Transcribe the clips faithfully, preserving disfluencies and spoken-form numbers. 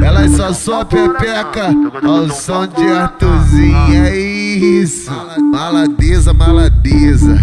Elas só só pepeca ao som de Arthurzinho, é isso. Maladeza, maladeza.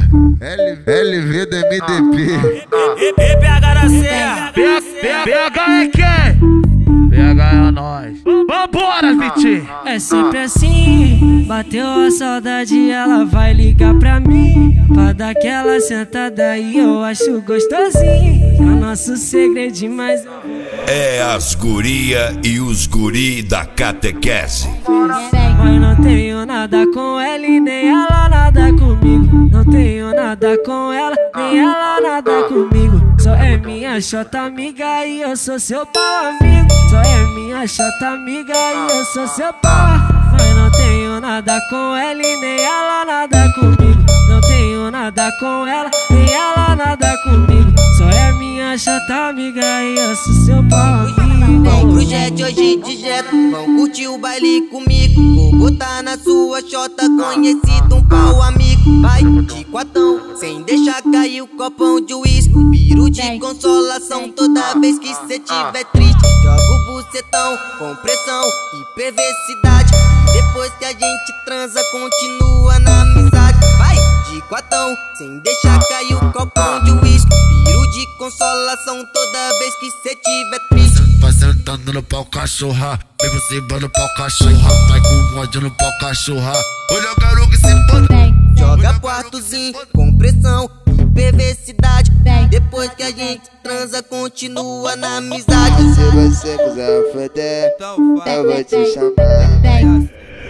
L V do M D P. E P H da Serra. P H é quem? P H é nós. Vambora, Vitinho. É sempre assim, bateu a saudade, ela vai ligar pra mim pra dar aquela sentada e eu acho gostosinho. É o nosso segredinho, mas eu vou. É as guria e os guri da catequese. Mas não tenho nada com ela e nem ela nada comigo. Não tenho nada com ela, nem ela nada comigo. Só é minha chota amiga e eu sou seu pau amigo. Só é minha chota amiga e eu sou seu pau. Mas não tenho nada com ela e nem ela nada comigo. Não tenho nada com ela, nem ela nada comigo. Só é minha chata amiga e eu sou seu pau amigo. Vem pro jet hoje de jet, vão curtir o baile comigo. Vou botar na sua chota, conhecido um pau amigo. Vai de quatão, sem deixar cair o copão de uísque. Piro de consolação toda vez que cê tiver triste. Joga o bucetão com pressão e perversidade. Depois que a gente transa, continua na amizade. Vai de quatão, sem deixar cair o copão de uísque. Piro de consolação toda vez que cê tiver triste. Vai sentando no pau cachorra, vem você no pau cachorra. Vai com ódio no pau cachorra. Olha o garoto que se foda. Joga quartozinho com pressão e perversidade. Depois que a gente transa, continua na amizade. Se você quiser foder, eu vou te chamar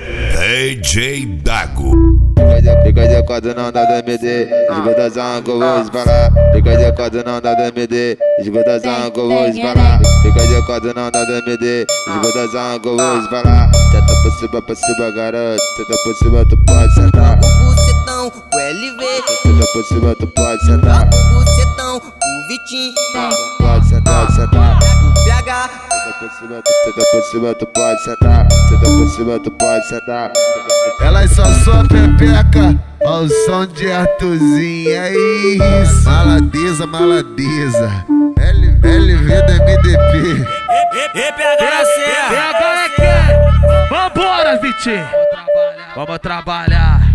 D J Dago. Fica de quatro não dá D M D, esgotação que eu vou disparar. Fica de quatro não dá D M D, esgotação que eu vou disparar. Fica de quatro não dá D M D, esgotação que eu vou disparar. Senta por cima, por cima, garoto. Senta por cima, tu pode sentar. O bucetão, o L V. Senta por cima, tu pode sentar. O bucetão, o Vitinho. Pode sentar, sentar. O P H. Senta por cima, tu, senta por cima, tu pode sentar. Senta por cima, tu pode sentar. Elas só só pepeca ao som de Arthurzinho, é isso. Maladeza, maladeza. L V do M D P. E P H da Serra. P H é quem? Vambora, Vitinho. Vamos trabalhar.